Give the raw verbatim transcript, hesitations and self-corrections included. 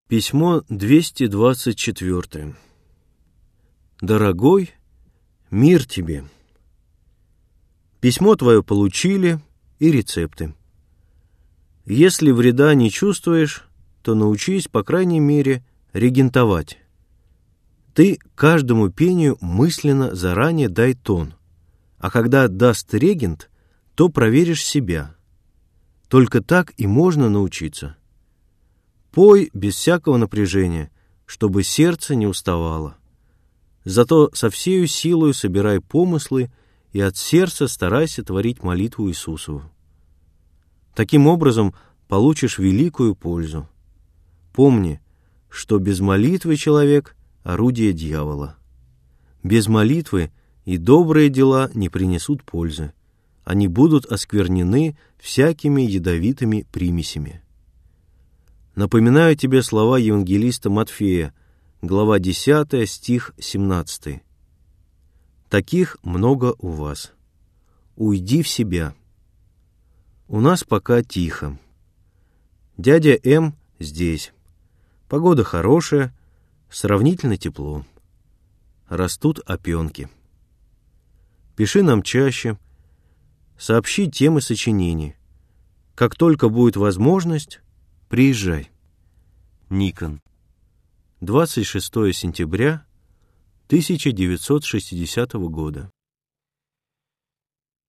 Письмо двести двадцать четыре. Дорогой, мир тебе. Письмо твое получили и рецепты. Если вреда не чувствуешь, то научись, по крайней мере, регентовать. Ты каждому пению мысленно заранее дай тон, а когда даст регент, то проверишь себя. Только так и можно научиться. Пой без всякого напряжения, чтобы сердце не уставало. Зато со всею силою собирай помыслы и от сердца старайся творить молитву Иисусову. Таким образом получишь великую пользу. Помни, что без молитвы человек — орудие дьявола. Без молитвы и добрые дела не принесут пользы. Они будут осквернены всякими ядовитыми примесями. Напоминаю тебе слова евангелиста Матфея, глава десятая, стих семнадцатый. «Таких много у вас. Уйди в себя». У нас пока тихо. Дядя М здесь. Погода хорошая, сравнительно тепло. Растут опенки. Пиши нам чаще, сообщи темы сочинений. Как только будет возможность, приезжай. Никон. двадцать шестое сентября тысяча девятьсот шестидесятого года.